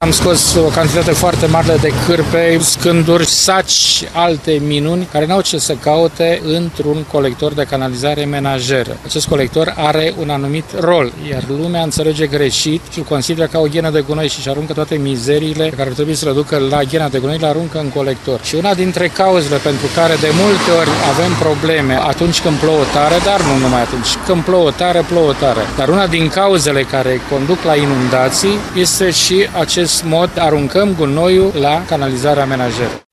Am scos o cantitate foarte mare de cârpe, scânduri, saci, alte minuni care n-au ce să caute într-un colector de canalizare menajeră. Acest colector are un anumit rol, iar lumea înțelege greșit și îl consideră ca o ghenă de gunoi și aruncă toate mizeriile care trebuie să le ducă la ghena de gunoi, le aruncă în colector. Și una dintre cauzele pentru care de multe ori avem probleme atunci când plouă tare, dar nu numai atunci, când plouă tare, plouă tare. Dar una din cauzele care conduc la inundații este și acest mod, aruncăm gunoiul la canalizarea menajeră.